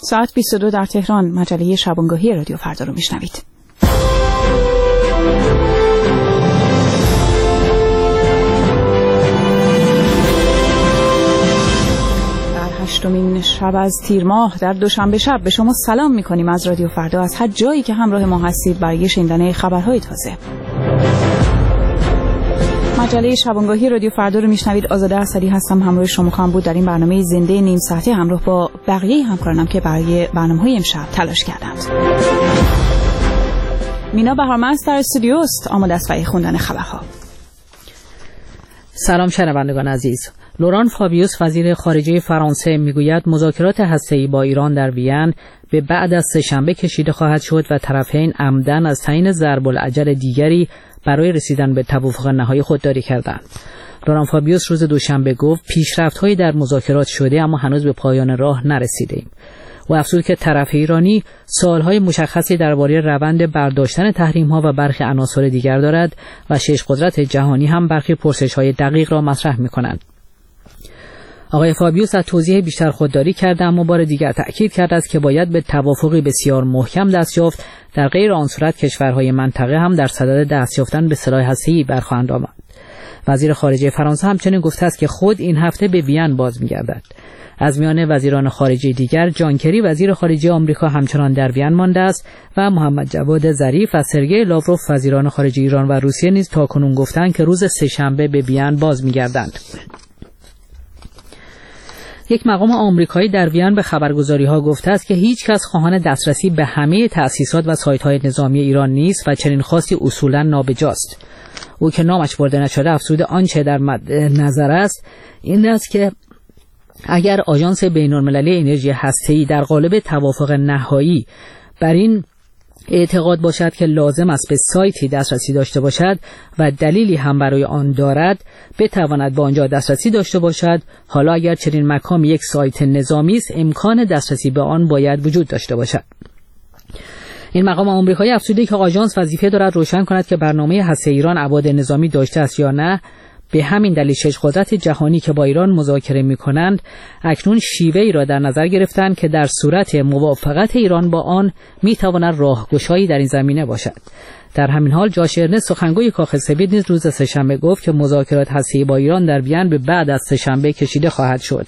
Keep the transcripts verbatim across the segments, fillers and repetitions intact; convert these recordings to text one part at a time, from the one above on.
ساعت بیست و دو در تهران. مجله شبانگاهی رادیو فردا رو میشنوید. هشتمین شب از تیر ماه در دوشنبه شب به شما سلام میکنیم از رادیو فردا، از هر جایی که همراه ما هستید برای شنیدن خبرهای تازه. مجله شبانگاهی رادیو فردا رو میشنوید. آزاده اسدی هستم، همراه شما خواهم بود در این برنامه زنده نیم ساعته همراه با بقیه همکارانم که برای برنامه‌های امشب تلاش کردند. مینا بهارمند در استودیو است، آماده است برای خوندن خبرها. سلام شنوندگان عزیز. لوران فابیوس وزیر خارجه فرانسه میگوید مذاکرات هسته‌ای با ایران در وین به بعد از سه‌شنبه کشیده خواهد شد و طرفین عمدن از تعیین ضرب العجل دیگری برای رسیدن به توافق نهایی خودداری کردند. لوران فابیوس روز دوشنبه گفت پیشرفت‌هایی در مذاکرات شده اما هنوز به پایان راه نرسیدیم. و افزود که طرف ایرانی سالهای مشخصی درباره روند برداشتن تحریم‌ها و برخی عناصر دیگر دارد و شش قدرت جهانی هم برخی پرسش‌های دقیق را مطرح می‌کنند. آقای فابیوس از توضیح بیشتر خودداری کرده اما بار دیگر تأکید کرده است که باید به توافقی بسیار محکم دست یافت، در غیر آن صورت کشورهای منطقه هم در صدد دست یافتن به سلاح هسته‌ای برخواهند آمد. وزیر خارجه فرانسه همچنین گفته است که خود این هفته به وین باز می‌گردد. از میان وزیران خارجه دیگر جان کری وزیر خارجه آمریکا همچنان در وین مانده است و محمد جواد ظریف و سرگئی لاوروف وزیران خارجه ایران و روسیه نیز تاکنون گفتند که روز سه‌شنبه به وین باز می‌گردند. یک مقام آمریکایی در وین به خبرگزاری‌ها گفته است که هیچ کس خواهان دسترسی به همه تأسیسات و سایت‌های نظامی ایران نیست و چنین خواستی اصولاً نابجاست. او که نامش برده نشده افزود آنچه در نظر است این است که اگر آژانس بین‌المللی انرژی هسته‌ای در قالب توافق نهایی بر این اعتقاد باشد که لازم است به سایتی دسترسی داشته باشد و دلیلی هم برای آن دارد بتواند به آنجا دسترسی داشته باشد، حالا اگر چنین مکان یک سایت نظامی است امکان دسترسی به آن باید وجود داشته باشد. این مقام آمریکایی افزوده که آژانس وظیفه دارد روشن کند که برنامه هسته ایران ابعاد نظامی داشته است یا نه. به همین دلیل شش قدرت جهانی که با ایران مذاکره می‌کنند اکنون شیوه‌ای را در نظر گرفتند که در صورت موافقت ایران با آن می‌تواند راهگشایی در این زمینه باشد. در همین حال جاش ارنست سخنگوی کاخ سفید نیز روز سه‌شنبه گفت که مذاکرات هسته‌ای با ایران در وین به بعد از سه‌شنبه کشیده خواهد شد.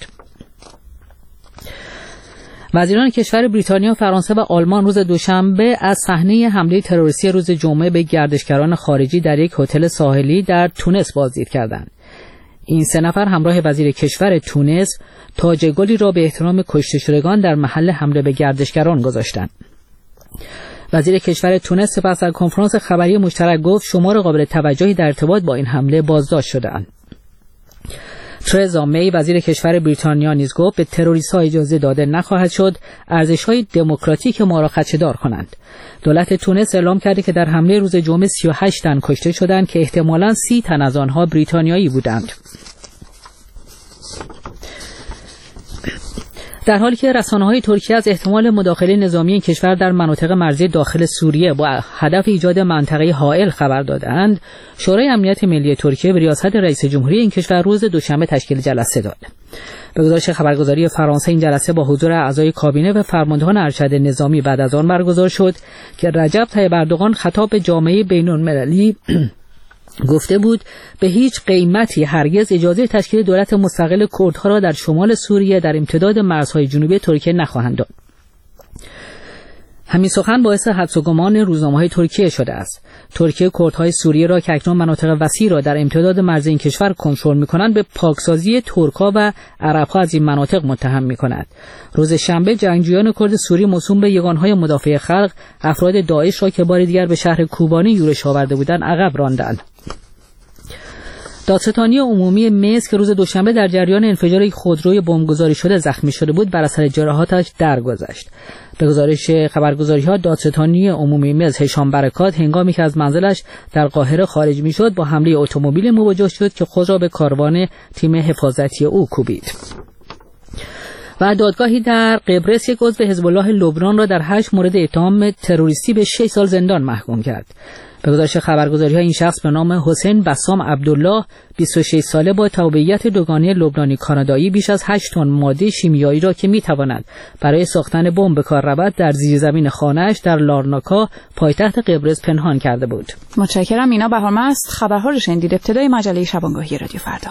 وزیران کشور بریتانیا، فرانسه و آلمان روز دوشنبه از صحنه حمله تروریستی روز جمعه به گردشگران خارجی در یک هتل ساحلی در تونس بازدید کردند. این سه نفر همراه وزیر کشور تونس تاج گلی را به احترام کشته شدگان در محل حمله به گردشگران گذاشتند. وزیر کشور تونس سپس در کنفرانس خبری مشترک گفت شمار قابل توجهی در ارتباط با این حمله بازداشت شده‌اند. ترزا می وزیر کشور بریتانیا نیز گفت به تروریست‌ها اجازه داده نخواهد شد ارزش‌های دموکراتیک ما را خدشه‌دار کنند. دولت تونس اعلام کرده که در حمله روز جمعه سی و هشت تن کشته شدند که احتمالاً سی تن از آنها بریتانیایی بودند. در حالی که رسانه‌های ترکیه از احتمال مداخله نظامی این کشور در مناطق مرزی داخل سوریه با هدف ایجاد منطقه حائل خبر دادند، شورای امنیت ملی ترکیه به ریاست رئیس جمهوری این کشور روز دوشنبه تشکیل جلسه داد. به گزارش خبرگزاری فرانسه این جلسه با حضور اعضای کابینه و فرماندهان ارشد نظامی بعد از آن برگزار شد که رجب طیب اردوغان خطاب به جامعه بین‌المللی گفته بود به هیچ قیمتی هرگز اجازه تشکیل دولت مستقل کردها را در شمال سوریه در امتداد مرزهای جنوبی ترکیه نخواهند داد. همین سخن باعث حدس و گمان روزنامه‌های ترکیه شده است. ترکیه کردهای سوریه را که اکنون مناطق وسیع را در امتداد مرز این کشور کنترل می‌کنند به پاکسازی ترک‌ها و عرب‌ها از این مناطق متهم می‌کند. روز شنبه جنگجویان کرد سوری موسوم به یگانهای مدافع خلق افراد داعش را که بار دیگر به شهر کوبانی یورش آورده بودند عقب راندند. دادستانی عمومی مصر که روز دوشنبه در جریان انفجار یک خودروی بمبگذاری شده زخمی شده بود بر اثر جراحاتش درگذشت. به گزارش خبرگزاری‌ها دادستانی عمومی مصر هشام برکات هنگامی که از منزلش در قاهره خارج می‌شد با حمله اتومبیل مواجه شد که خود را به کاروان تیم حفاظتی او کوبید. و دادگاهی در قبرس یک عضو حزب الله لبنان را در هشت مورد اتهام تروریستی به شش سال زندان محکوم کرد. به گزارش خبرگزاری‌ها این شخص به نام حسین بسام عبدالله بیست و شش ساله با تابعیت دوگانه لبنانی کانادایی بیش از هشت تن ماده شیمیایی را که می‌تواند برای ساختن بمب به کار رود در زیرزمین خانه‌اش در لارناکا پایتخت قبرس پنهان کرده بود. متشکرم. اینا بهارمست. خبرها رو شنیدید. ابتدای مجله شبانگاهی رادیو فردا.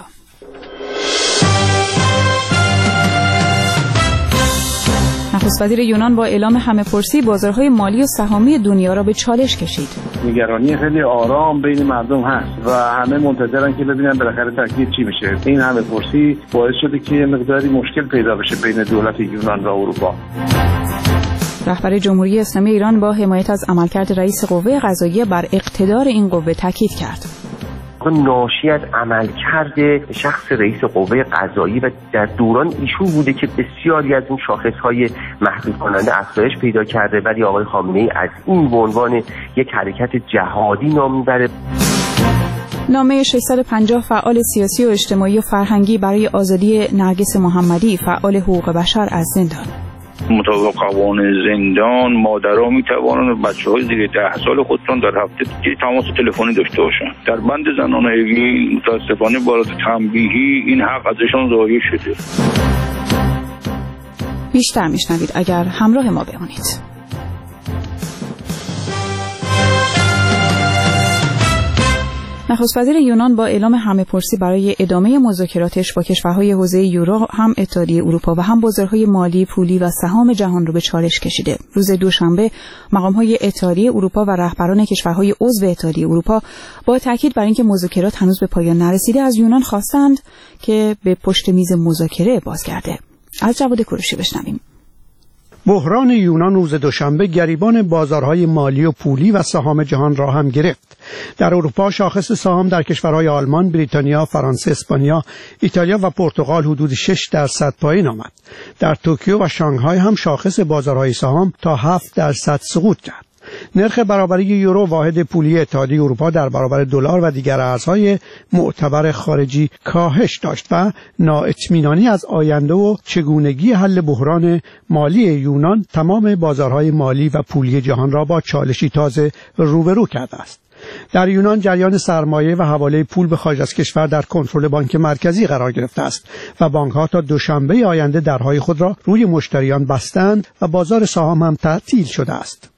نخست وزیر یونان با اعلام همه‌پرسی بازارهای مالی و سهامی دنیا را به چالش کشید. نگرانی خیلی آرام بین مردم هست و همه منتظرن که ببینن بالاخره تکلیف چی میشه. این همه‌پرسی باعث شده که مقداری مشکل پیدا بشه بین دولت یونان و اروپا. رهبر جمهوری اسلامی ایران با حمایت از عملکرد رئیس قوه قضاییه بر اقتدار این قوه تاکید کرد. ناشی از عملکرد شخص رئیس قوه قضاییه و در دوران ایشون بوده که بسیاری از این شاخص‌های محدود کننده افزایش پیدا کرده، ولی آقای خامنه‌ای از این به عنوان یک حرکت جهادی نام میبره. نامه ششصد و پنجاه فعال سیاسی و اجتماعی و فرهنگی برای آزادی نرگس محمدی، فعال حقوق بشر، از زندان. مطابق قوانین زندان مادرها میتوانند بچه‌های زیر ده سال خودشان در هفته تماس تلفنی داشته باشند. در بند زنان ایگی متاسفانه با تنبیهی این حق ازشان ضایع شده. بیشتر میشنوید اگر همراه ما بمونید. نخست وزیر یونان با اعلام همه‌پرسی برای ادامه مذاکراتش با کشورهای حوزه یورو، هم اتحادیه اروپا و هم بازارهای مالی، پولی و سهام جهان رو به چالش کشیده. روز دوشنبه مقام‌های اتحادیه اروپا و رهبران کشورهای عضو اتحادیه اروپا با تاکید بر اینکه مذاکرات هنوز به پایان نرسیده از یونان خواستند که به پشت میز مذاکره بازگرده. از جواد کوروشی بشنویم. بحران یونان روز دوشنبه گریبان بازارهای مالی و پولی و سهام جهان را هم گرفت. در اروپا شاخص سهام در کشورهای آلمان، بریتانیا، فرانسه، اسپانیا، ایتالیا و پرتغال حدود شش درصد پایین آمد. در توکیو و شانگهای هم شاخص بازارهای سهام تا هفت درصد سقوط کرد. نرخ برابری یورو واحد پولی اتحادیه اروپا در برابر دلار و دیگر ارزهای معتبر خارجی کاهش داشت و نااطمینانی از آینده و چگونگی حل بحران مالی یونان تمام بازارهای مالی و پولی جهان را با چالشی تازه روبرو کرده است. در یونان جریان سرمایه و حواله پول به خارج از کشور در کنترل بانک مرکزی قرار گرفته است و بانک‌ها تا دوشنبه آینده درهای خود را روی مشتریان بستند و بازار سهام هم تعطیل شده است.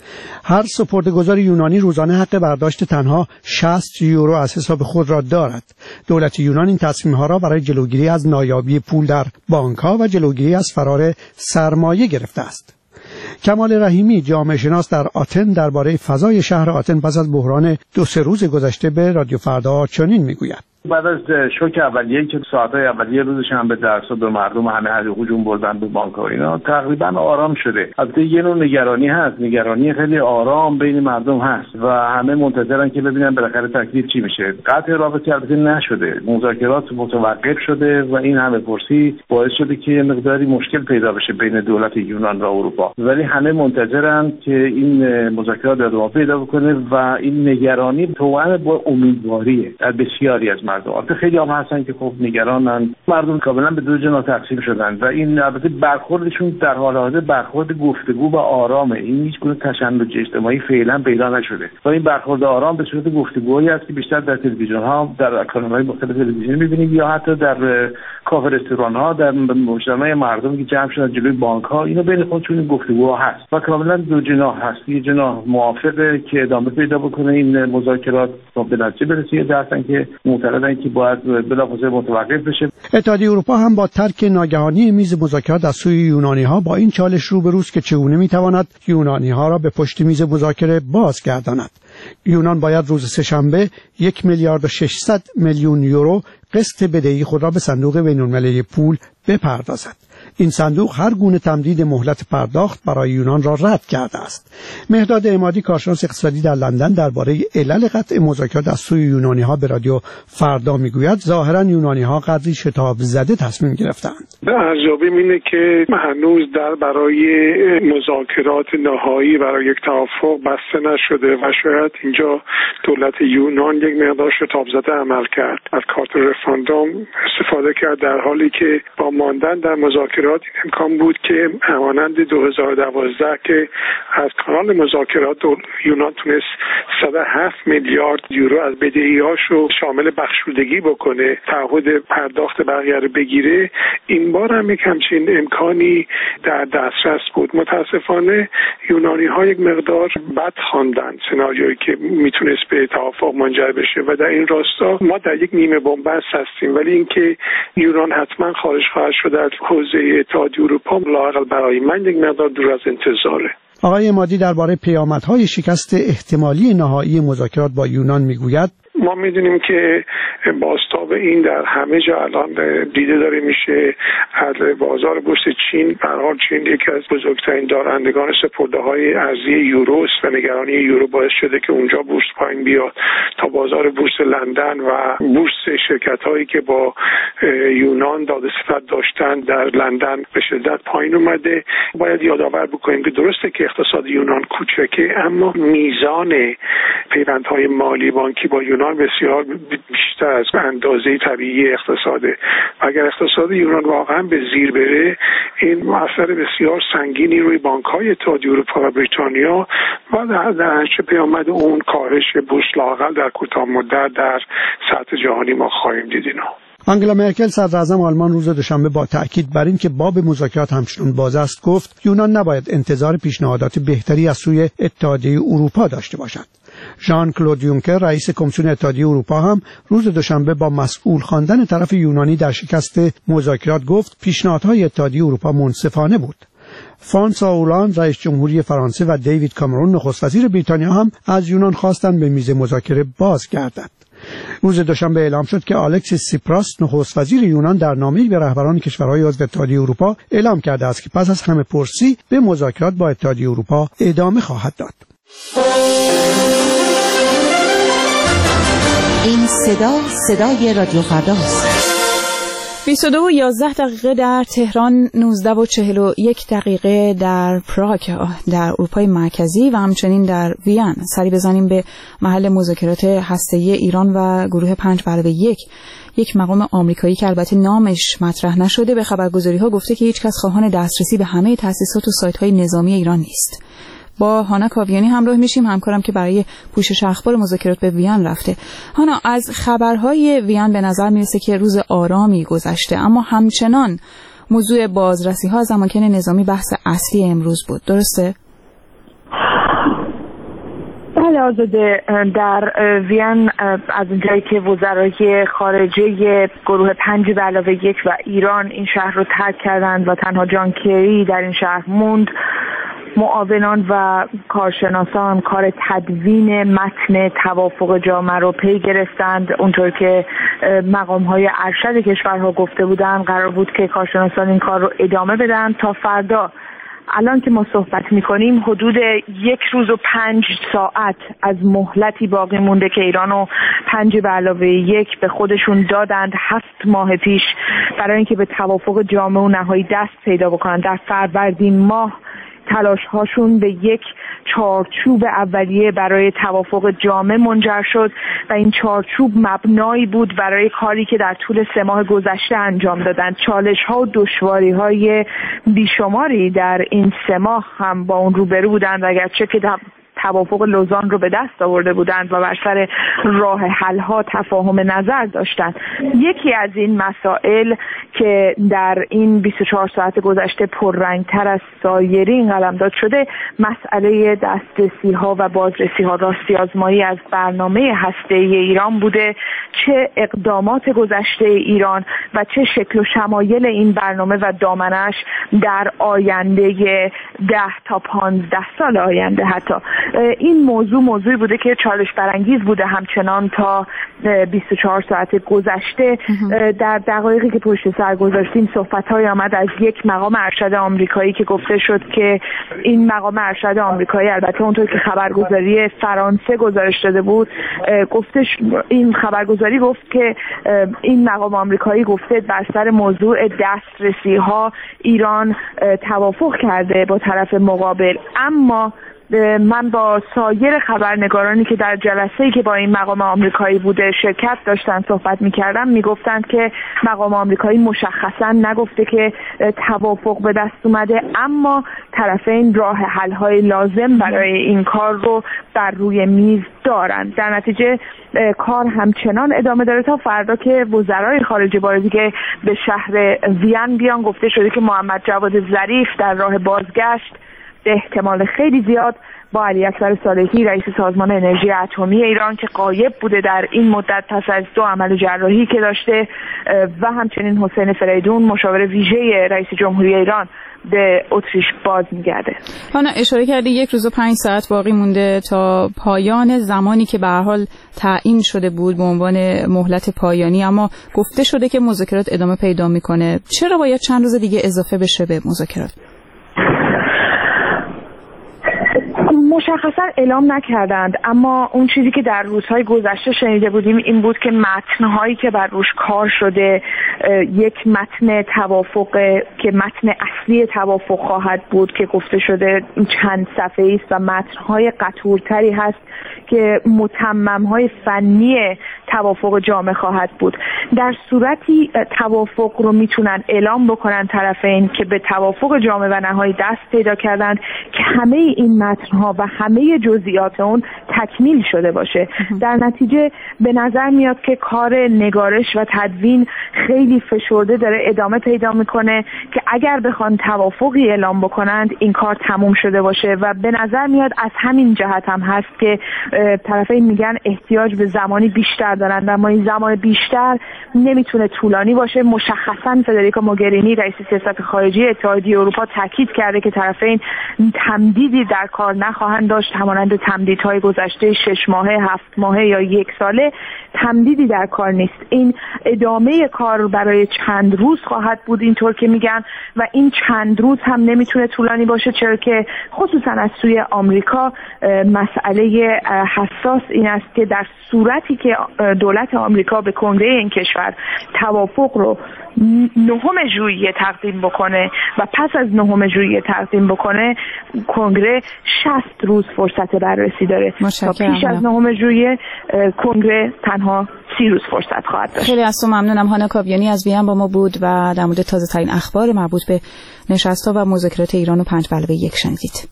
هر سپرده‌گذار یونانی روزانه حق برداشت تنها شصت یورو از حساب خود را دارد. دولت یونان این تصمیم‌ها را برای جلوگیری از نایابی پول در بانک‌ها و جلوگیری از فرار سرمایه گرفته است. کمال رحیمی، جامعه شناس در آتن، درباره فضای شهر آتن پس از بحران دو سه روز گذشته به رادیو فردا چنین میگوید: بعد از شوک اولیه‌ای که ساعت‌های اولیه روز شنبه در صدور مردم همه هر هجوم بردن به بانک‌ها، اینا تقریبا آرام شده. البته یه نوع نگرانی هست، نگرانی خیلی آرام بین مردم هست و همه منتظرن که ببینن بالاخره تکلیف چی میشه. قطع رابطه البته نشده، مذاکرات متوقف شده و این همه‌پرسی باعث شده که مقداری مشکل پیدا بشه بین دولت یونان و اروپا، ولی همه منتظرن که این مذاکرات ادامه پیدا بکنه و این نگرانی توأم با امیدواریه در بسیاری از مردم. البته خیلی هم هستن که خب نگرانن. مردم کاملا به دو جناح تقسیم شدن و این البته برخوردشون در حال حاضر برخورد گفتگو و آرامه. این هیچ گونه تشنج اجتماعی فعلا پیدا نشده و این برخورد آرام به صورت گفتگویی است که بیشتر در تلویزیون ها، در کانال‌های مختلف تلویزیونی می‌بینید یا حتی در کافه رستوران ها، در مجتمع مردم که جمع شدن جلوی بانک ها. اینو بین خودشون گفتگوها هست و کاملا دو جناح هست. یه جناح موافقه که ادامه پیدا بکنه این مذاکرات تا به نتیجه برسه، درستن که معتقدن که باید بلافاصله متوقف بشه. اتحادیه اروپا هم با ترک ناگهانی میز مذاکرات از سوی یونانی ها با این چالش روبروست که چگونه میتواند یونانی ها را به پشت میز مذاکره بازگرداند. یونان باید روز سه‌شنبه یک میلیارد و ششصد میلیون یورو قسط بدهی خود را به صندوق بین‌المللی پول بپردازد. این صندوق هر گونه تمدید مهلت پرداخت برای یونان را رد کرده است. مهداد عمادی، کارشناس اقتصادی در لندن، درباره علل قطع مذاکرات از سوی یونانی ها به رادیو فردا میگوید ظاهرا یونانی ها قدری شتاب زده تصمیم گرفتند. ارزیابی اینه که هنوز در برای مذاکرات نهایی برای یک توافق بسته نشده و شاید اینجا دولت یونان یک مقدار شتاب زده عمل کرد. از کارت رفراندوم استفاده کرد، در حالی که با ماندن در مذاکرات این امکان بود که همانند دو هزار و دوازده که از کانال مذاکرات یونان تونست صد و هفت میلیارد یورو از بدهی‌هاش رو شامل بخشودگی بکنه، تعهد پرداخت بقیه رو بگیره، این بار هم یک همچین امکانی در دسترس بود. متاسفانه یونانی ها یک مقدار بد خواندن سناریویی که میتونست به توافق منجر بشه و در این راستا ما در یک نیمه بنبست هستیم، ولی اینکه یونان حتما خارج خواهد شد از حوزه اتحادیه اروپا لااقل برای من یک مقدار دور از انتظاره. آقای عمادی درباره پیامدهای شکست احتمالی نهایی مذاکرات با یونان میگوید ما میدونیم که بازتاب این در همه جا الان دیده داره میشه. از بازار بورس چین، به هر حال چین یکی از بزرگترین دارندگان سپرده‌های ارزی یوروست و نگرانی یورو باعث شده که اونجا بورس پایین بیاد، تا بازار بورس لندن و بورس شرکت‌هایی که با یونان داده‌ستد داشتن در لندن به شدت پایین اومده. باید یادآور بکنیم که درسته که اقتصاد یونان کوچکه، اما میزان پیوندهای مالی بانکی با یونان بسیار بیشتر از اندازه طبیعی اقتصاده. اگر اقتصاد یونان واقعا به زیر بره، این اثر بسیار سنگینی روی بانک‌های اتحادیه اروپا و بریتانیا و در نتیجه پیامد اون کاهش بورس لااقل در کوتاه مدت در سطح جهانی ما خواهیم دید. اینا آنگلا مرکل صدراعظم آلمان روز دوشنبه با تأکید بر این که باب مذاکرات همچنان باز است گفت یونان نباید انتظار پیشنهادات بهتری از سوی اتحادیه اروپا داشته باشد. ژان کلود یونکر رئیس کمیسیون اتحادیه اروپا هم روز دوشنبه با مسئول خواندن طرف یونانی در شکست مذاکرات گفت پیشنهادهای اتحادیه اروپا منصفانه بود. فرانسوا هولند رئیس جمهوری فرانسه و دیوید کامرون نخست وزیر بریتانیا هم از یونان خواستند به میز مذاکره بازگردد. روز دوشنبه اعلام شد که الکسیس سیپراس نخست وزیر یونان در نامه‌ای به رهبران کشورهای عضو اتحادیه اروپا اعلام کرده است که پس از همه پرسی به مذاکرات با اتحادیه اروپا ادامه خواهد داد. این صدا صدای رادیو فرداست. بیست و دو و یازده دقیقه در تهران، نوزده و چهل و یک دقیقه در پراگ در اروپای مرکزی و همچنین در وین. سری بزنیم به محل مذاکرات هسته‌ای ایران و گروه پنج علاوه یک. یک مقام آمریکایی که البته نامش مطرح نشده به خبرگزاری‌ها گفته که هیچ کس خواهان دسترسی به همه تأسیسات و سایت‌های نظامی ایران نیست. با هانا کاویانی همراه میشیم، همکارم که برای پوشش اخبار مذاکرات به وین رفته. هانا، از خبرهای وین به نظر میرسه که روز آرامی گذشته، اما همچنان موضوع بازرسی ها از اماکن نظامی بحث اصلی امروز بود، درسته؟ بله آزاده، در وین از اونجایی که وزرای خارجه گروه پنج به علاوه یک و ایران این شهر رو ترک کردند و تنها جان کری در این شهر موند، معاونان و کارشناسان کار تدوین متن توافق جامع رو پی گرفتند. اونطور که مقام‌های ارشد کشورها گفته بودند قرار بود که کارشناسان این کار رو ادامه بدن تا فردا. الان که ما صحبت می‌کنیم حدود یک روز و پنج ساعت از مهلتی باقی مونده که ایران و پنج به علاوه یک به خودشون دادند هفت ماه پیش برای اینکه به توافق جامع و نهایی دست پیدا بکنند. در فروردین ماه تلاش هاشون به یک چارچوب اولیه برای توافق جامع منجر شد و این چارچوب مبنایی بود برای کاری که در طول سه ماه گذشته انجام دادند. چالش ها و دشواری های بیشماری در این سه ماه هم با اون روبرو بودند، اگرچه که توافق لوزان رو به دست آورده بودند و بر سر راه حل ها تفاهم نظر داشتند. یکی از این مسائل که در این بیست و چهار ساعت گذشته پررنگتر از سایرین قلمداد شده مسئله دسترسی ها و بازرسی ها، راستی آزمایی از برنامه هسته‌ای ایران بوده، چه اقدامات گذشته ایران و چه شکل و شمایل این برنامه و دامنش در آینده ده تا پانزده سال آینده. حتی این موضوع موضوعی بوده که چالش برانگیز بوده همچنان تا بیست و چهار ساعت گذشته. در دقایقی که پشت سر گذاشتیم صحبت‌های آمد از یک مقام ارشد آمریکایی که گفته شد که این مقام ارشد آمریکایی، البته اونطور که خبرگزاری فرانسه گزارش داده بود، گفتش این خبرگزاری گفت که این مقام آمریکایی گفته بر سر موضوع دسترسی ها ایران توافق کرده با طرف مقابل، اما من با سایر خبرنگارانی که در جلسه‌ای که با این مقام آمریکایی بوده شرکت داشتن صحبت می‌کردم میگفتند که مقام آمریکایی مشخصاً نگفته که توافق به دست اومده، اما طرفین راه حل‌های لازم برای این کار رو بر روی میز دارند. در نتیجه کار همچنان ادامه داره تا فردا که وزرای خارجه بارزی به شهر وین بیان. گفته شده که محمد جواد ظریف در راه بازگشت به احتمال خیلی زیاد با علی اکبر صالحی رئیس سازمان انرژی اتمی ایران که غایب بوده در این مدت پس از دو عمل جراحی که داشته و همچنین حسین فریدون مشاور ویژه رئیس جمهوری ایران به اتریش باز میگرده. حالا اشاره کردی یک روز و پنج ساعت باقی مونده تا پایان زمانی که به هر حال تعیین شده بود به عنوان مهلت پایانی، اما گفته شده که مذاکرات ادامه پیدا میکنه. چرا باید چند روز دیگه اضافه بشه به مذاکرات؟ مشخصا اعلام نکردند، اما اون چیزی که در روزهای گذشته شنیده بودیم این بود که متن‌هایی که بر روش کار شده یک متن توافق که متن اصلی توافق خواهد بود که گفته شده چند صفحه‌ای است و متن‌های قطورتری هست که متمم‌های فنی توافق جامع خواهد بود. در صورتی توافق رو میتونن اعلام بکنن طرفین که به توافق جامع و نهایی دست پیدا کردن که همه این متن‌ها و همه جزئیات اون تکمیل شده باشه. در نتیجه به نظر میاد که کار نگارش و تدوین خیلی فشرده داره ادامه پیدا میکنه که اگر بخوان توافقی اعلام بکنند این کار تموم شده باشه و به نظر میاد از همین جهت هم هست که طرفین میگن احتیاج به زمانی بیشتر دارند، اما این زمان بیشتر نمیتونه طولانی باشه. مشخصا فدریکا موگرینی رئیس سیاست خارجی اتحادیه اروپا تاکید کرده که طرفین تمدیدی در کار نخواهند داشت، همانند تمدیدهای گذشته شش ماهه، هفت ماهه یا یک ساله. تمدیدی در کار نیست. این ادامه کار برای چند روز خواهد بود اینطور که میگن و این چند روز هم نمیتونه طولانی باشه، چرا که خصوصا از سوی آمریکا مسئله حساس این است که در صورتی که دولت آمریکا به کنگره این کشور توافق رو نهم ژوئیه تقدیم بکنه و پس از نهم ژوئیه تقدیم بکنه کنگره شصت روز فرصت بررسی داره. تا پیش از نهم ژوئیه کنگره تنها سی روز فرصت خواهد داشت. خیلی از تو ممنونم. هانا کاویانی از وین با ما بود و در مورد تازه ترین اخبار مربوط به نشست‌ها و مذاکرات ایران و پنج به علاوه یک شنیدید.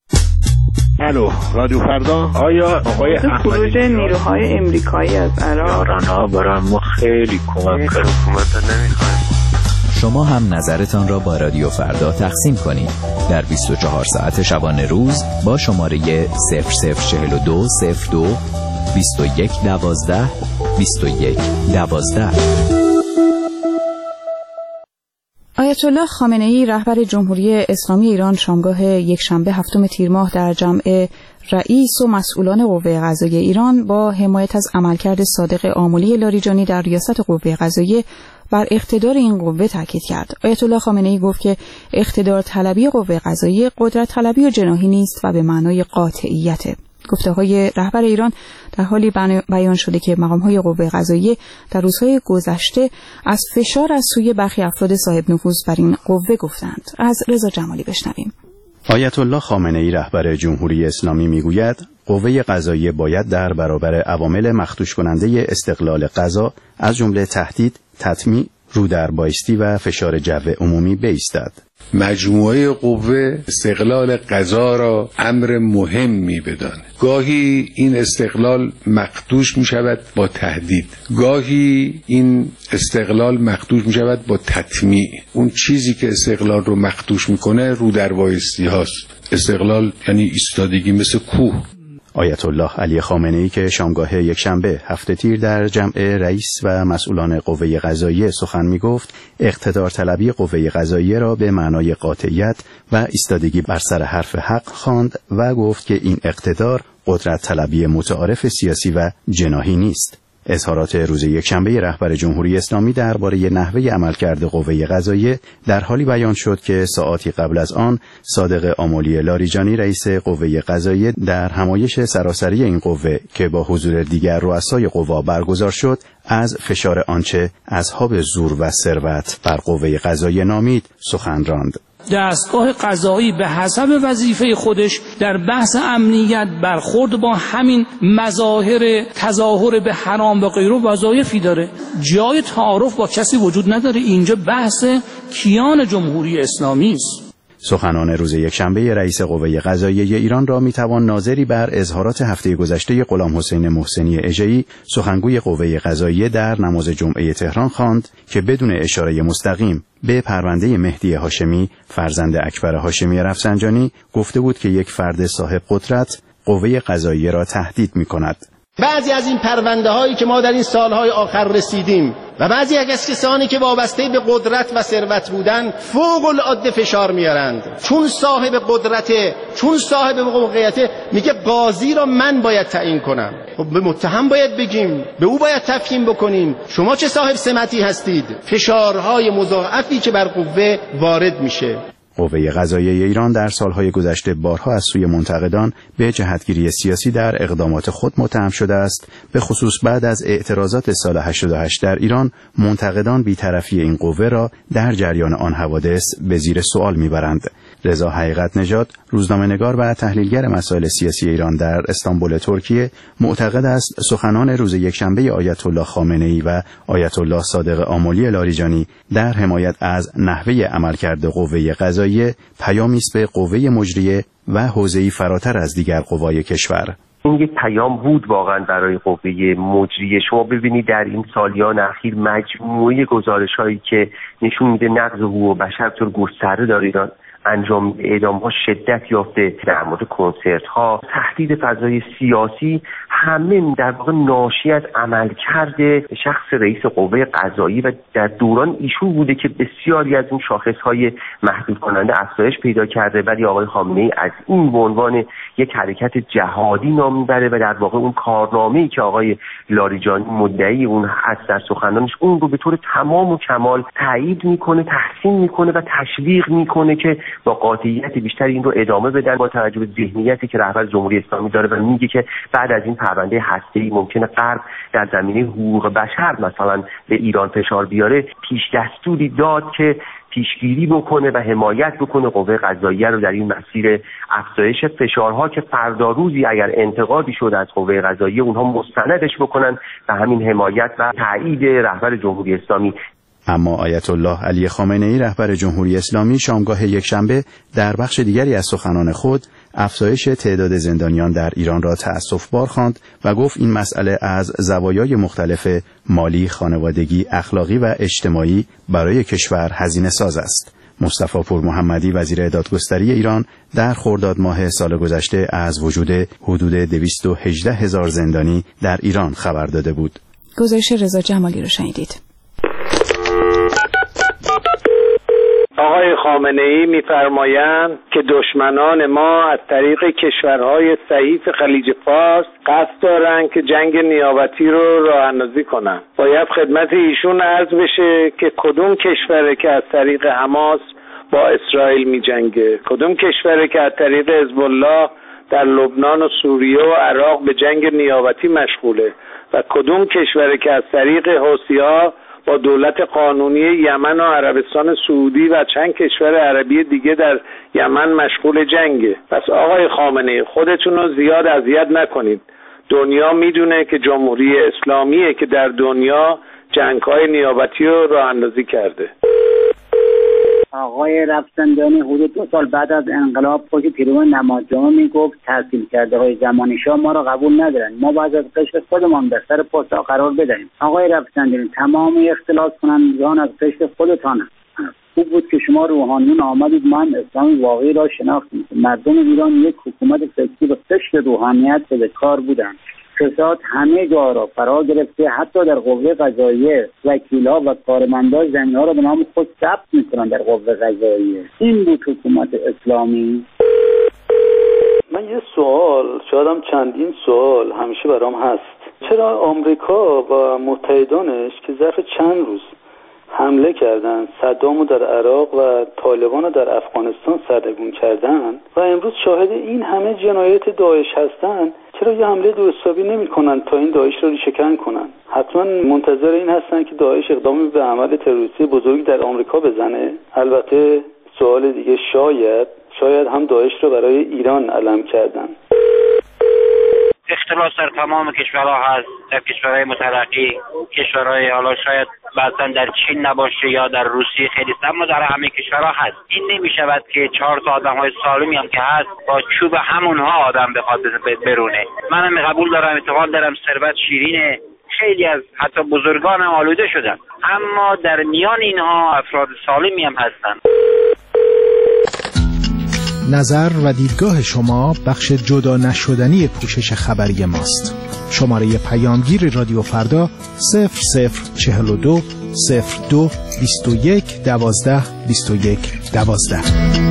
الو رادیو فردا. آیا آقای احمدی خروج نیروهای امریکایی از عراق یاران‌ها برای ما خیلی کمک کرد. حکومت نمی‌خوایم. شما هم نظرتان را با رادیو فردا تقسیم کنید در بیست و چهار ساعت شبانه روز با شماره صفر صفر چهل و دو صفر دو بیست و یک دوازده بیست و یک دوازده. آیت الله خامنه‌ای رهبر جمهوری اسلامی ایران شامگاه یکشنبه هفتم تیر ماه در جمع رئیس و مسئولان قوه قضاییه ایران با حمایت از عملکرد صادق آملی لاریجانی در ریاست قوه قضاییه بر اقتدار این قوه تاکید کرد. آیت الله خامنه‌ای گفت که اقتدار طلبی قوه قضاییه قدرت طلبی و جناحی نیست و به معنای قاطعیته. گفته‌های رهبر ایران در حالی بیان شده که مقام‌های قوه قضاییه در روزهای گذشته از فشار از سوی برخی افراد صاحب نفوذ بر این قوه گفتند. از رضا جمالی بشنویم. آیت الله خامنه‌ای رهبر جمهوری اسلامی میگوید قوه قضاییه باید در برابر عوامل مخدوش کننده استقلال قضا از جمله تهدید، تطمیع، رو در بایستی و فشار جو عمومی بایستد. مجموعه قوه استقلال قضا را امر مهمی بداند. گاهی این استقلال مخدوش می شود با تهدید، گاهی این استقلال مخدوش می شود با تطمیع. اون چیزی که استقلال رو مخدوش میکنه رو در بایستی هاست. استقلال یعنی ایستادگی مثل کوه. آیت الله علی خامنه‌ای که شامگاه یکشنبه هفته تیر در جمع رئیس و مسئولان قوه قضاییه سخن می‌گفت، اقتدار طلبی قوه قضاییه را به معنای قاطعیت و ایستادگی بر سر حرف حق خواند و گفت که این اقتدار قدرت طلبی متعارف سیاسی و جناحی نیست. اظهارات روز یکشنبه رهبر جمهوری اسلامی درباره نحوه عملکرد قوه قضاییه در حالی بیان شد که ساعاتی قبل از آن صادق آملی لاریجانی رئیس قوه قضاییه در همایش سراسری این قوه که با حضور دیگر رؤسای قوا برگزار شد از فشار آنچه اصحاب زور و ثروت بر قوه قضاییه نامید سخن راند. دستگاه قضایی به حسب وظیفه خودش در بحث امنیت برخورد با همین مظاهر تظاهر به حرام و غیره وظایفی داره. جای تعارف با کسی وجود نداره. اینجا بحث کیان جمهوری اسلامی است. سخنان روز یکشنبه رئیس قوه قضاییه ایران را میتوان ناظری بر اظهارات هفته گذشته غلام حسین محسنی اژه‌ای سخنگوی قوه قضاییه در نماز جمعه تهران خواند که بدون اشاره مستقیم به پرونده مهدی هاشمی فرزند اکبر هاشمی رفسنجانی گفته بود که یک فرد صاحب قدرت قوه قضاییه را تهدید می‌کند. بعضی از این پرونده هایی که ما در این سالهای آخر رسیدیم و بعضی از کسانی که وابسته به قدرت و ثروت بودن فوق العاده فشار میارند. چون صاحب قدرته، چون صاحب موقعیته، میگه قاضی را من باید تعیین کنم. خب به متهم باید بگیم، به او باید تفهیم بکنیم شما چه صاحب سمتی هستید. فشارهای مضاعفی که بر قوه وارد میشه. قوه قضاییه ایران در سالهای گذشته بارها از سوی منتقدان به جهتگیری سیاسی در اقدامات خود متهم شده است. به خصوص بعد از اعتراضات سال هشتاد و هشت در ایران، منتقدان بی‌طرفی این قوه را در جریان آن حوادث به زیر سوال میبرند. رضا حقیقت نژاد، روزنامه‌نگار و تحلیلگر مسائل سیاسی ایران در استانبول ترکیه، معتقد است سخنان روز یکشنبه آیت الله خامنه‌ای و آیت الله صادق آملی لاریجانی در حمایت از نحوه عملکرد قوه قضاییه پیامی است به قوه مجریه و حوزه‌ای فراتر از دیگر قوای کشور. این یک پیام بود واقعا برای قوه مجریه. شما ببینید در این سالیان اخیر مجموعه گزارش‌هایی که نشون میده نقض حقوق بشر طور گسترده در ایران انجام اعدام‌ها شدت یافته، در مورد کنسرت‌ها، تهدید فضای سیاسی، همه در واقع ناشی از عملکرد شخص رئیس قوه قضاییه و در دوران ایشون بوده که بسیاری از این شاخص‌های محدود کننده افزایش پیدا کرده، ولی آقای خامنه‌ای از این به عنوان یک حرکت جهادی نام میبره و در واقع اون کارنامه‌ای که آقای لاریجانی مدعی اون هست در سخنانش، اون رو به طور تمام و کمال تایید میکنه، تحسین میکنه و تشویق میکنه که با قاطعیت بیشتر این رو ادامه بدن با توجه به ذهنیتی که رهبر جمهوری اسلامی داره و میگه که بعد از این پرونده هسته‌ای ممکنه غرب در زمینه حقوق بشر مثلا به ایران فشار بیاره. پیش دستوری داد که پیشگیری بکنه و حمایت بکنه قوه قضاییه رو در این مسیر افزایش فشارها که فردا روزی اگر انتقادی شد از قوه قضاییه اونها مستندش بکنن و همین حمایت و تایید رهبر جمهوری اسلامی. اما آیت الله علی خامنه‌ای رهبر جمهوری اسلامی شامگاه یکشنبه در بخش دیگری از سخنان خود افزایش تعداد زندانیان در ایران را تأسف‌بار خواند و گفت این مسئله از زوایای مختلف مالی، خانوادگی، اخلاقی و اجتماعی برای کشور هزینه ساز است. مصطفی پور محمدی وزیر دادگستری ایران در خرداد ماه سال گذشته از وجود حدود دویست و هجده هزار زندانی در ایران خبر داده بود. گزارش رضا جمالی را شنیدید. آقای خامنه‌ای می‌فرمایند که دشمنان ما از طریق کشورهای ضعیف خلیج فارس قصد دارند که جنگ نیابتی رو راه اندازی کنند. باید خدمت ایشون عرض بشه که کدوم کشوره که از طریق حماس با اسرائیل می‌جنگه، کدوم کشوره که از طریق حزب الله در لبنان و سوریه و عراق به جنگ نیابتی مشغوله و کدوم کشوره که از طریق حوثی‌ها با دولت قانونی یمن و عربستان سعودی و چند کشور عربی دیگه در یمن مشغول جنگه. پس آقای خامنه‌ای خودتون رو زیاد اذیت نکنید. دنیا میدونه که جمهوری اسلامیه که در دنیا جنگ‌های نیابتی رو راه اندازی کرده. آقای رفسنجانی حدود دو سال بعد از انقلاب خود پیرو نمازجامعه میگفت تحصیل کرده های زمانی شاه ما را قبول ندارن، ما باید از قشر خودمان در سر پست قرار بدهیم. آقای رفسنجانی تمام اختلاس کنندگان از قشر خودتان هست. خوب بود که شما روحانیون آمدید ما هم اسلام واقعی را شناختیم. مردم ایران یک حکومت فکری به قشر روحانیت به کار بودند. فساد همه جا را فرا گرفته، حتی در قوه قضاییه وکیل‌ها و کارمندان زنی‌ها را به نام خود ثبت می‌کنند در قوه قضاییه. این بود حکومت اسلامی. من یه سوال، شاید هم چندین سوال همیشه برام هست. چرا آمریکا و متحدانش که ظرف چند روز حمله کردن، صدامو در عراق و طالبان رو در افغانستان سرنگون کردن و امروز شاهد این همه جنایت داعش هستن، چرا یه حمله دو حسابی نمی‌کنن تا این داعش رو ریشه‌کن کنن؟ حتما منتظر این هستن که داعش اقدامی به عمل تروریستی بزرگی در آمریکا بزنه. البته سوال دیگه، شاید شاید هم داعش رو برای ایران علم کردن. اختلاس در تمام کشورها هست، در کشورهای مترقی، کشورهای حالا شاید بعضا در چین نباشه یا در روسیه خیلی، اما در همه کشورها هست. این نمیشود که چهار تا آدم های سالمی هم که هست با چوب همونها آدم بخواد برونه. منم قبول دارم، اعتقاد دارم ثروت شیرینه، خیلی از حتی بزرگان هم آلوده شدن، اما در میان اینها افراد سالمی هم هستن. نظر و دیدگاه شما بخش جدا نشدنی پوشش خبری ماست. شماره پیامگیر رادیو فردا صفر صفر چهل و دو صفر دو بیست و یک دوازده بیست و یک دوازده.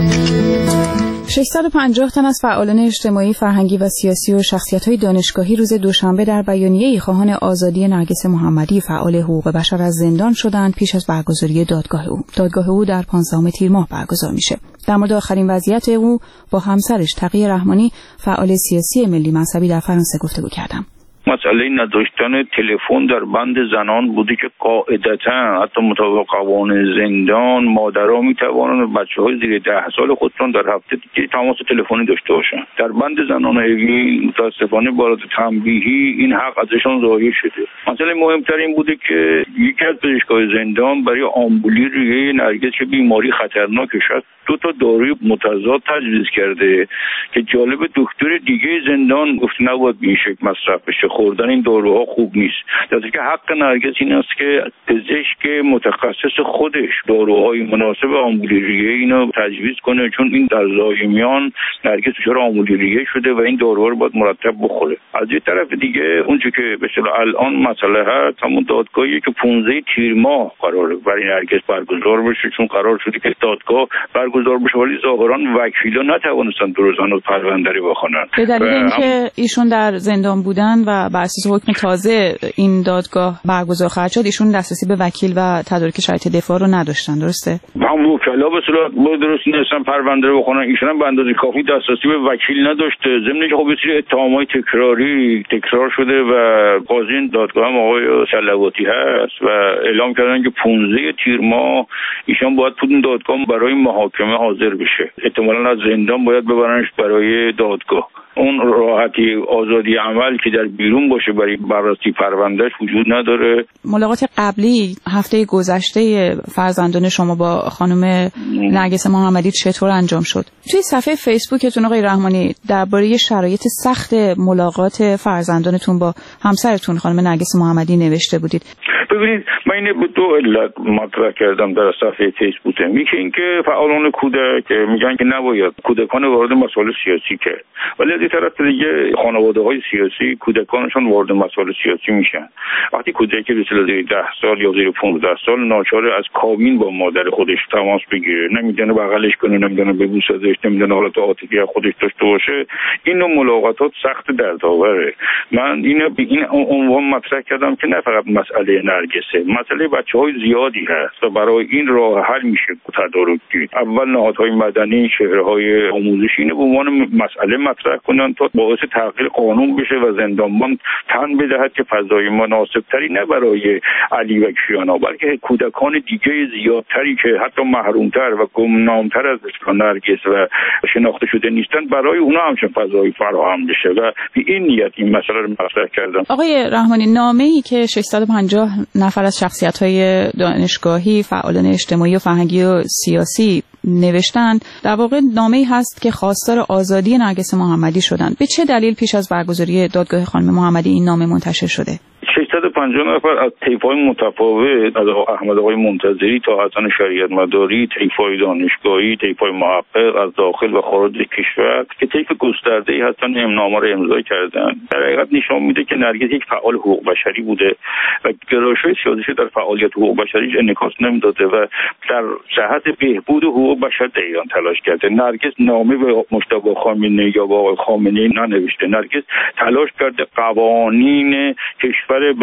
ششصد و پنجاه تن از فعالان اجتماعی، فرهنگی و سیاسی و شخصیت‌های دانشگاهی روز دوشنبه در بیانیه‌ای خواهان آزادی نرگس محمدی، فعال حقوق بشر، از زندان شدند پیش از برگزاری دادگاه او. دادگاه او در پانزدهم تیر ماه برگزار میشه. در مورد آخرین وضعیت او با همسرش تقی رحمانی، فعال سیاسی ملی مذهبی، در فرانسه گفتگو کردم. مسئله نداشتن تلفن در بند زنان بوده که قاعدتا حتی مطابق قوانین زندان مادرها میتوانند بچه‌های زیر ده سال خودشون در هفته تماس تلفنی داشته باشن. در بند زنان حقوقی متاسفانه با تنبیهی این حق ازشون ضایع شده. مسئله مهمتر این بوده که یکی از پزشکای زندان برای آمبولی ریه نرگس که بیماری خطرناکی شد دو تا داروی متضاد تجویز کرده که جالب دکتر دیگه زندان گفت نباید به این شکل مصرف بشه، خوردن این داروها خوب نیست. در حالی که حق نرگس این است که پزشک متخصص خودش داروهای مناسب آمبولی ریه اینو تجویز کنه، چون این در زایمیان نرگس دچار آمبولی ریه شده و این داروها رو باید مرتب بخوره. از یه طرف دیگه اونچه که به اصطلاح الان مسئله هست همون دادگاهی که پانزده تیر ماه قراره برای نرگس برگزار بشه، چون قرار شده که دادگاه برگزار بشه ولی ظاهرا وکیلا نتوانستن درست و پرونده رو بخونن به دلیل اینکه ایشون در زندان بودن و بر اساس حکم تازه این دادگاه برگزار خواهد شد، ایشون دسترسی به وکیل و تدارک شرایط دفاع رو نداشتن. درسته؟ هم وکلا به صورت درست نیستن پرونده رو بخونن، ایشون هم به اندازه کافی دسترسی به وکیل نداشته. ضمن که خب یه سری اتهامای تکراری تکرار شده و قاضی دادگاه هم آقای صلواتی هست و اعلام کردن که پانزده تیر ماه ایشون باید تو این دادگاه برای محاکمه حاضر بشه. احتمالاً از زندان باید ببرنش برای دادگاه. اون راحتی آزادی عمل که در بیرون باشه برای بررسی پروندهش وجود نداره. ملاقات قبلی هفته گذشته فرزندان شما با خانم نرگس محمدی چطور انجام شد؟ توی صفحه فیسبوکتون آقای رحمانی درباره شرایط سخت ملاقات فرزندانتون با همسرتون خانم نرگس محمدی نوشته بودید. ببینید من اینه به دو علت مطرح کردم در صفحه فیسبوکم. یکی اینکه فعالان کودک میگن که نباید کودکان وارد مسائل سیاسی کرد، ولی از طرف دیگه خانواده‌های سیاسی کودکانشون وارد مسائل سیاسی میشن. وقتی کودکی به اصطلاح ده سال یا زیر پانزده سال ناچار از کابین با مادر خودش تماس بگیره، نمیدونه بغلش کنه، نمیدونه ببوسدش، نمیدونه حالت عاطفی خودش داشته باشه، این نوع ملاقاتات سخت دردآوره. من اینو به این عنوان مطرح کردم که نه فقط مسئله نرگسه، مسئله بچه‌های زیادی هست و برای این راه حل میشه تدارک گیری. اول نهادهای مدنی، شهرهای آموزشی اینو به عنوان مسئله مطرح کنن تا باعث تغییر قانون بشه و زندانبان تن بدهد که فضای مناسبتری نه برای علی و کیانا بلکه کودکان دیگه زیادتری که حتی محرومتر و گمنامتر از نرگس و شناخته شده نیستن برای اونا همچنین فضای فراهم بشه و به این نیت این مسئله رو مطرح کردم. آقای رحمانی، نامه‌ای که ششصد و پنجاه نفر از شخصیت‌های دانشگاهی، فعالان اجتماعی و فرهنگی و سیاسی نوشتند، در واقع نامه‌ای هست که خواستار آزادی نرگس محمدی شدند. به چه دلیل پیش از برگزاری دادگاه خانم محمدی این نامه منتشر شده؟ ششصد و پنجاه نفر از طیف‌های متفاوت، از احمد آقای منتظری تا حسن شریعت مداری، طیف‌های دانشگاهی، طیف‌های محقق از داخل و خارج کشور که طیف گسترده‌ای هستن هم نامه را امضا کردن. در حقیقت نشان میده که نرگس یک فعال حقوق بشری بوده و گرایش‌های سیاسی در فعالیت حقوق بشری انعکاس نمیداده و در جهت بهبود حقوق بشر دقیقاً تلاش کرده. نرگس نامه به مجتبی خامنه‌ای یا با آقای خامنه‌ای ننوشته. نرگس تلاش کرده قوانین کشور به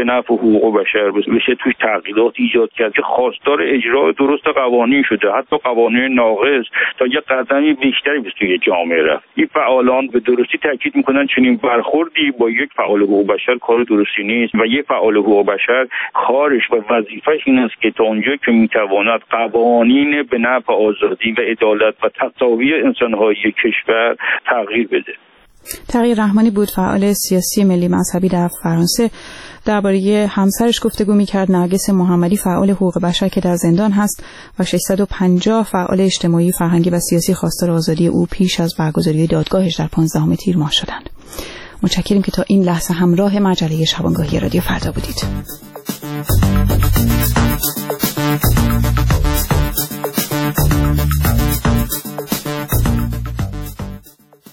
به نفع حقوق بشر بشه توی تغییرات ایجاد کرد که خواستار اجرای درست قوانین شده، حتی قوانین ناقص، تا یه قدمی بیشتری به سوی جامعه رفت. این فعالان به درستی تاکید میکنن چنین برخوردی با یک فعال حقوق بشر کار درستی نیست و یک فعال حقوق بشر کارش و وظیفه‌اش این است که تا اونجا که میتواند قوانین به نفع آزادی و عدالت و تساوی انسان‌های کشور تغییر بده. تغییر رحمانی بود، فعال سیاسی ملی مذهبی در فرانسه. درباره همسرش گفتگو می‌کرد. نرگس محمدی، فعال حقوق بشر که در زندان هست و ششصد و پنجاه فعال اجتماعی، فرهنگی و سیاسی خواستار آزادی او پیش از برگزاری دادگاهش در پانزدهم تیر ماه شدند. متشکریم که تا این لحظه همراه مجله شبانگاهی رادیو فردا بودید.